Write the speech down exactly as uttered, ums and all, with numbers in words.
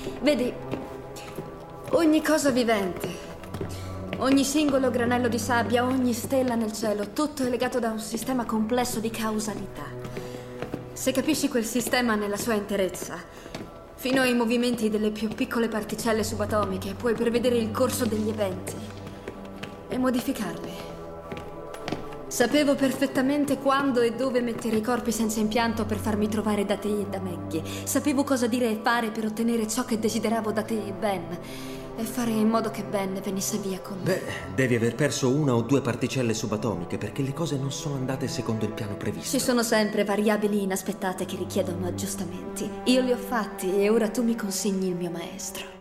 Vedi, ogni cosa vivente, ogni singolo granello di sabbia, ogni stella nel cielo, tutto è legato da un sistema complesso di causalità. Se capisci quel sistema nella sua interezza, fino ai movimenti delle più piccole particelle subatomiche, puoi prevedere il corso degli eventi e modificarli. Sapevo perfettamente quando e dove mettere i corpi senza impianto per farmi trovare da te e da Maggie. Sapevo cosa dire e fare per ottenere ciò che desideravo da te e Ben. E fare in modo che Ben venisse via con me. Beh, devi aver perso una o due particelle subatomiche perché le cose non sono andate secondo il piano previsto. Ci sono sempre variabili inaspettate che richiedono aggiustamenti. Io li ho fatti e ora tu mi consigli il mio maestro.